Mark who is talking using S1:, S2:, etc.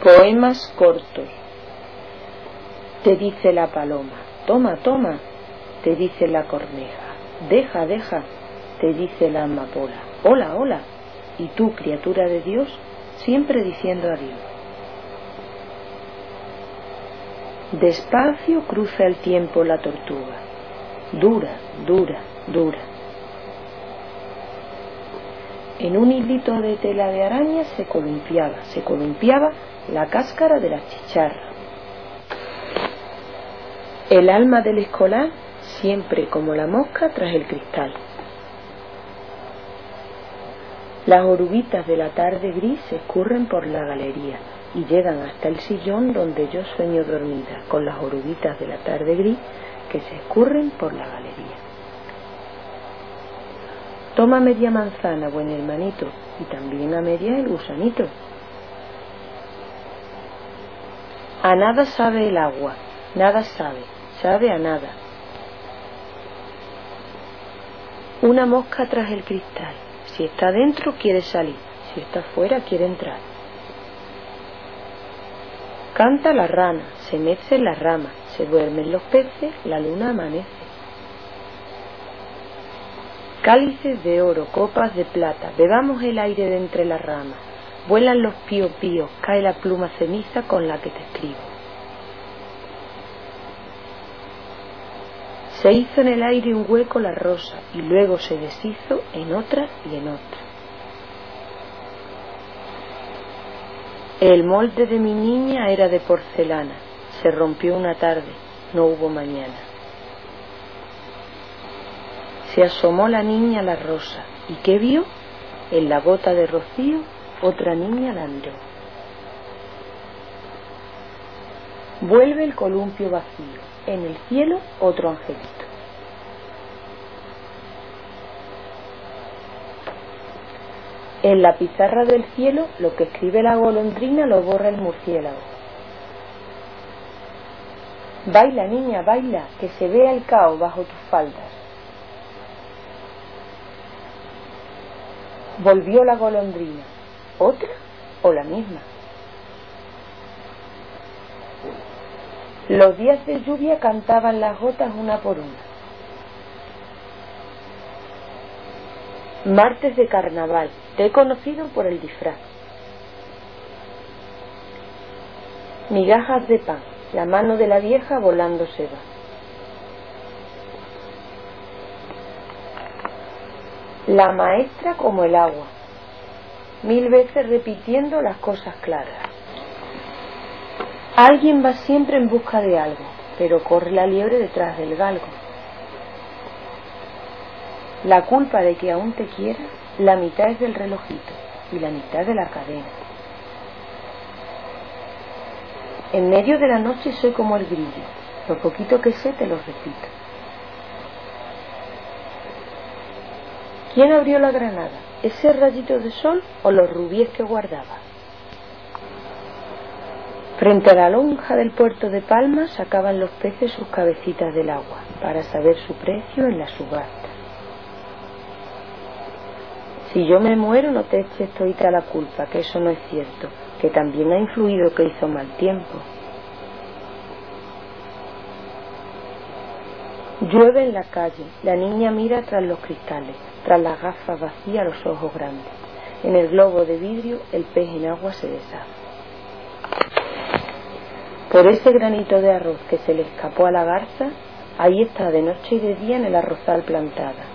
S1: Poemas cortos. Te dice la paloma, toma, toma, te dice la corneja, deja, deja, te dice la amapola, hola, hola, y tú, criatura de Dios, siempre diciendo adiós. Despacio cruza el tiempo la tortuga, dura, dura, dura. En un hilito de tela de araña se columpiaba la cáscara de la chicharra. El alma del escolar siempre como la mosca tras el cristal. Las oruguitas de la tarde gris se escurren por la galería y llegan hasta el sillón donde yo sueño dormida, con las oruguitas de la tarde gris que se escurren por la galería. Toma media manzana, buen hermanito, y también a media el gusanito. A nada sabe el agua, nada sabe, sabe a nada. Una mosca tras el cristal, si está dentro quiere salir, si está fuera quiere entrar. Canta la rana, se mece en las ramas, se duermen los peces, la luna amanece. Cálices de oro, copas de plata, bebamos el aire de entre las ramas, vuelan los pío píos, cae la pluma ceniza con la que te escribo. Se hizo en el aire un hueco la rosa y luego se deshizo en otra y en otra. El molde de mi niña era de porcelana, se rompió una tarde, no hubo mañana. Se asomó la niña a la rosa, ¿y qué vio? En la gota de rocío otra niña la miró. Vuelve el columpio vacío, en el cielo otro angelito. En la pizarra del cielo lo que escribe la golondrina lo borra el murciélago. Baila, niña, baila, que se vea el caos bajo tus faldas. Volvió la golondrina, ¿otra o la misma? Los días de lluvia cantaban las gotas una por una. Martes de carnaval, te he conocido por el disfraz. Migajas de pan, la mano de la vieja volando se va. La maestra como el agua, 1000 veces repitiendo las cosas claras. Alguien va siempre en busca de algo, pero corre la liebre detrás del galgo. La culpa de que aún te quiera, la mitad es del relojito y la mitad de la cadena. En medio de la noche soy como el grillo, lo poquito que sé te lo repito. ¿Quién abrió la granada? ¿Ese rayito de sol o los rubíes que guardaba? Frente a la lonja del puerto de Palma sacaban los peces sus cabecitas del agua para saber su precio en la subasta. Si yo me muero no te eches todita la culpa, que eso no es cierto, que también ha influido que hizo mal tiempo. Llueve en la calle, la niña mira tras los cristales, tras las gafas vacías los ojos grandes. En el globo de vidrio el pez en agua se deshace. Por ese granito de arroz que se le escapó a la garza, ahí está de noche y de día en el arrozal plantada.